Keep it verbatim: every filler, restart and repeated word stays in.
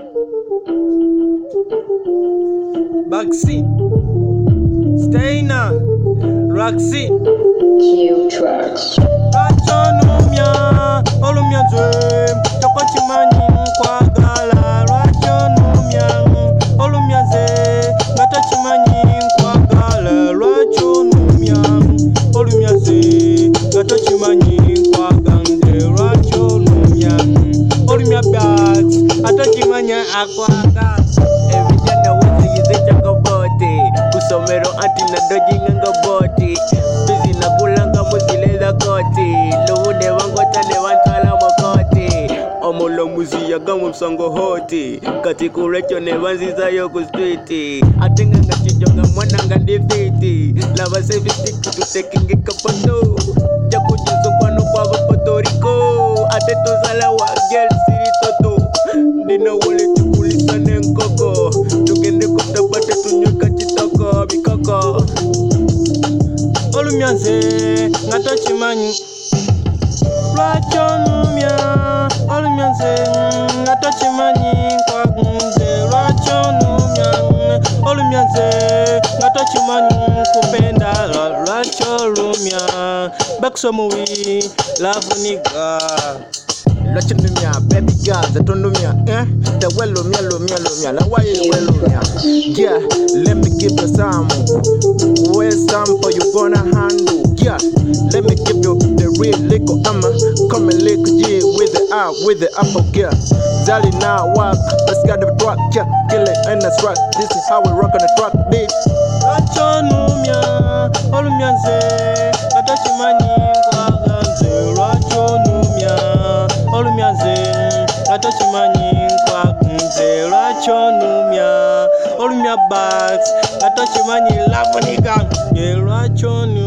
Baxi, Steina, Roxy, Q Tracks. Rachonomia, Olumia Dream, Tokochimani, Kwagala, Rachonomia, Olumia Ze, Gatachimani, Kwagala, Rachonomia, Olumia Ze, Gatachimani, Kwagande, Rachonomia, Olumia Bags, Atachimania, Aquaga. Kusomero anti na doji nganga boti Bizi na bulanga muzileza koti Luhude wango tane wantala makoti Omola muzi ya gamu msango hoti Kati kurecho ne wanziza yoku streeti Atenga nga chijonga mwana nga defiti Lava sevi stick to taking it kapato Jaku jizo kwano kwa Puerto Rico Ateto sala wa girl siri toto Dina wale chukulisa nenkoko Tugende kutabate tunyuka chitoko bikoko Olumyaze ngato chimanyi Rachonumya Olumyaze ngato chimanyi kwa gunze Rachonumya Olumyaze ngato chimanyi kupenda Rachonumya Baksomuwi love nigga Rachonumya baby girl zatonumya eh the wello mia lo mia lo mia la why wello mia yeah let me give you some where sample you gonna handle yeah let me give you the real liquor I'ma come and lick G with the out with the apple gear Zali now walk let's get the truck yeah kill it and that's right this is how we rock on the truck beat Rachonumya olumyanze atachimani kwa ganze Rachonumya olumyanze atachimani kwa ganze Rachonumya olumya bags atachimani love nigga Rachonumya